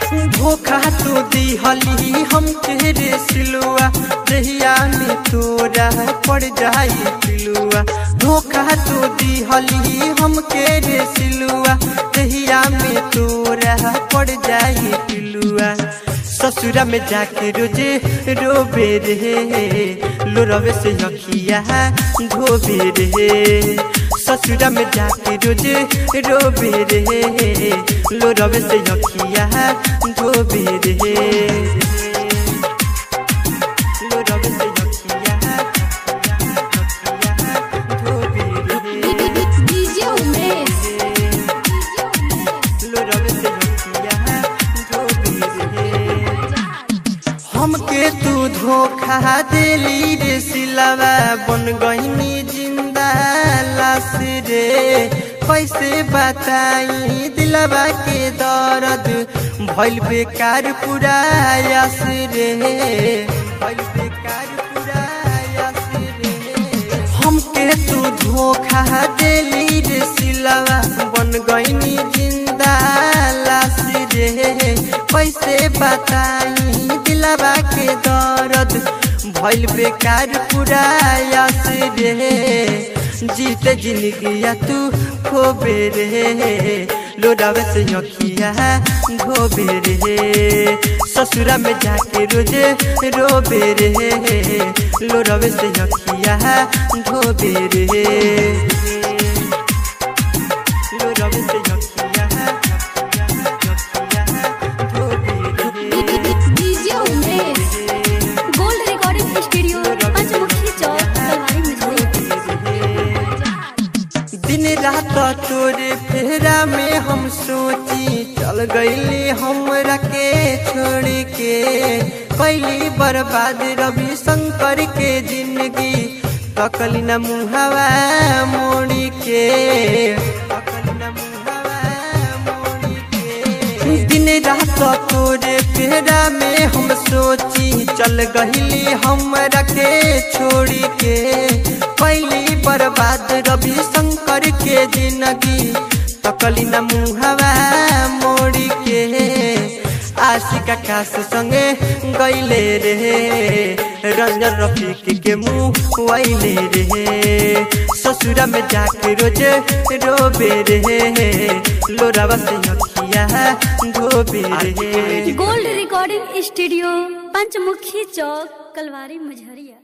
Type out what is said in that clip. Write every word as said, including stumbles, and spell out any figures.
धोखा तो दिहली हम तेरे सिलुआ दहिया में तोरा पड़ जाई पिलुआ। धोखा तो दिहली हम तेरे सिलुआ दहिया में तोरा पड़ जाई पिलुआ। ससुरा में जाके रोजे रोबे रे लोरवे से अखिया धोबे रे। ससुरा में जाके रोजे रोबे रे लोरवे से अखिया धोबे रे। लोरवे से अखिया धोबे रे। डीजे उमेश लोरवे से अखिया धोबे रे। हमके तू धोखा देली रे सिलवा बन गईनी जिंदा लाश रे। कैसे बताई दिलवा के दर्द भइल बेकार पूरा आस रे। भइल बेकार पूरा आस रे। हमके तू धोखा देली रे सिलवा बन गईनी जिंदा लाश रे। कैसे बताई दिलवा के दर्द भइल बेकार पूरा आस रे। जीते जिंदगिया तू खोबे रे लोरावे से अखिया धोबे रे। ससुरा में जाके रोजे रोबे रे लोरावे से अखिया धोबे रे। लोरावे से अखिया धोबे रे। DJ Umesh gold recording studio Panchmukhi Chowk दिन रात तोरे फेरा में हम सोची चल गईली हमरा के छोड़ के। कैली बर्बाद रवि शंकर के जिंदगी तकली न मुहावा मोड़ी के। तकली न मुहावा मोड़ी के। दिन रात तोरे फेरा में हम सोची चल गईली हमरा के छोड़ के। कैली बर्बाद रवि शंकर के जिंदगी तकली न मुहावा मोड़ी के। आशिक आकाश संगे गईले रे रंजन रफीक के मुँह वैले रे। ससुरा में जाके रोजे रोबे रे लोरावा से अखिया धोबे रे। Gold recording studio Panchmukhi Chowk Kalwari Majhariya.